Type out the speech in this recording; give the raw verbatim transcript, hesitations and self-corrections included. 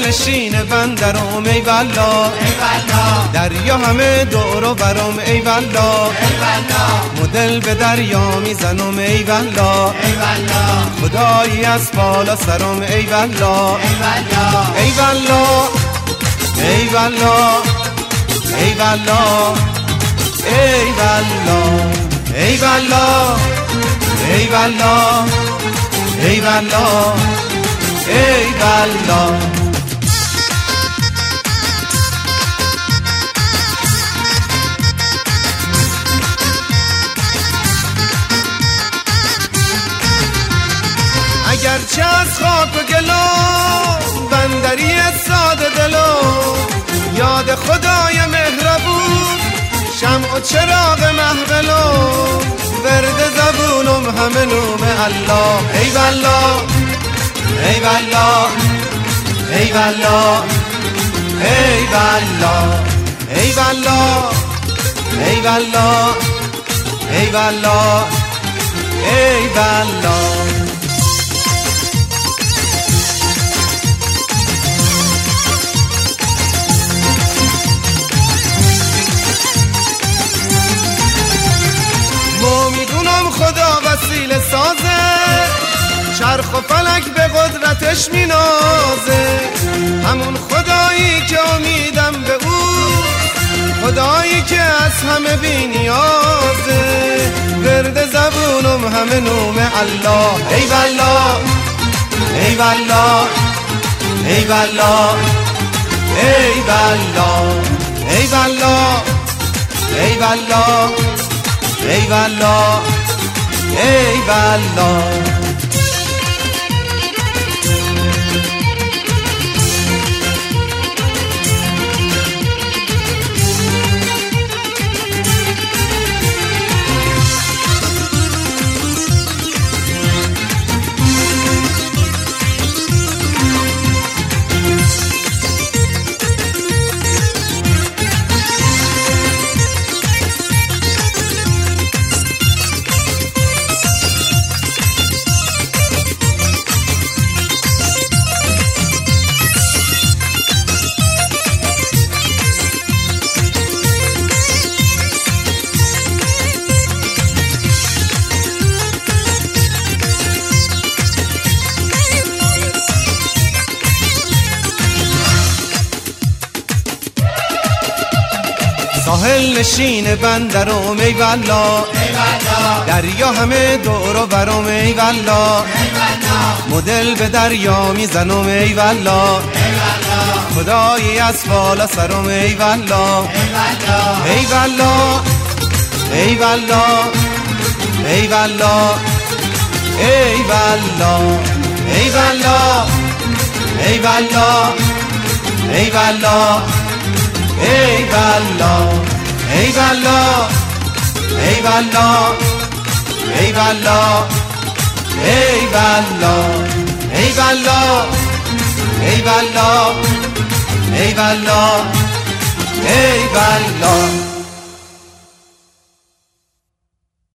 نشین بندرم ای والا، دریا همه دور و برم ای والا، مدل به دریا میزنم ای والا، خدایی از بالا سرم ای والا، ای والا ای والا ای والا ای والا ای والا ای والا ای والا ای والا. اگرچه از خاک و گلو بندری ساده دلو، یاد خدای مهربون شمع و چراغ محبلو، ورد زبونم همه نوم الله ای والا ای والا ای والا ای والا ای والا ای والا ای والا ای والا. خدا وسیله سازه، چرخ و فلک به قدرتش مینازه، همون خدایی که امیدم به او، خدایی که از همه بی نیازه، ورد زبونم همه نوم الله ای والا ای والا ای والا ای والا ای والا ای والا ای والا ای والا. ساحل نشین بندرم ای والا، دریا همه دور و برم ای والا، مدل به دریا میزنم ای والا، خدایی از بالا سرم ای والا، ای والا ای والا ای والا ای والا ای والا ای والا ای والا ای والا ای والا ای والا ای والا ای والا ای والا ای والا ای والا ای والا.